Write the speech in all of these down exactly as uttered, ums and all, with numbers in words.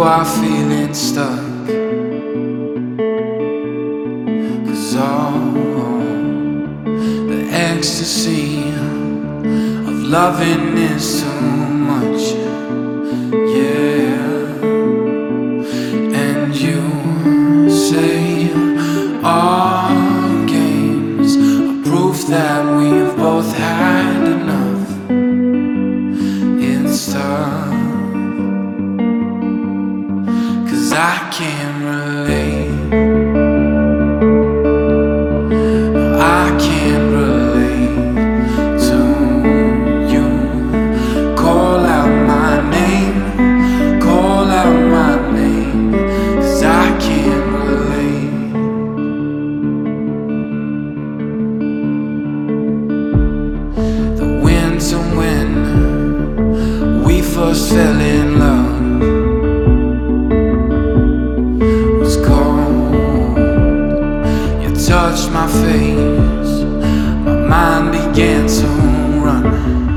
are feeling stuck, 'cause all the ecstasy of loving is too much, yeah. And you say our games are proof that we've both had enough. It's tough, 'cause I can't relate. No, I can't relate to you. Call out my name, call out my name, 'cause I can't relate. The winter when we first fell in love was cold. You touched my face, my mind began to run,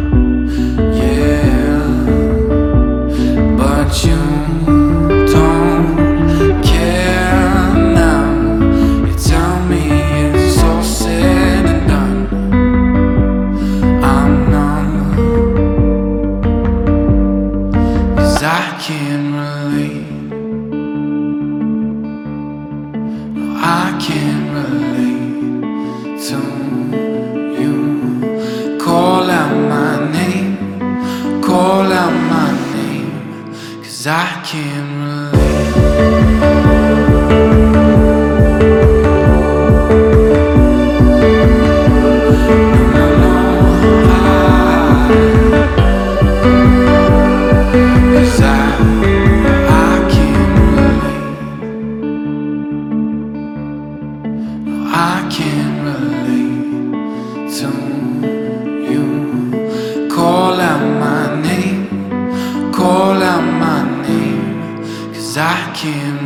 yeah. But you don't care now. You tell me it's all said and done. I'm numb, 'cause I can't relate. No, I can't relate to you. Call out my name, call out my name, 'cause I can't relate. No, no, no, I, 'cause I, I can't relate. No, I can't relate to you. Call out my name, call out my name, 'cause I can't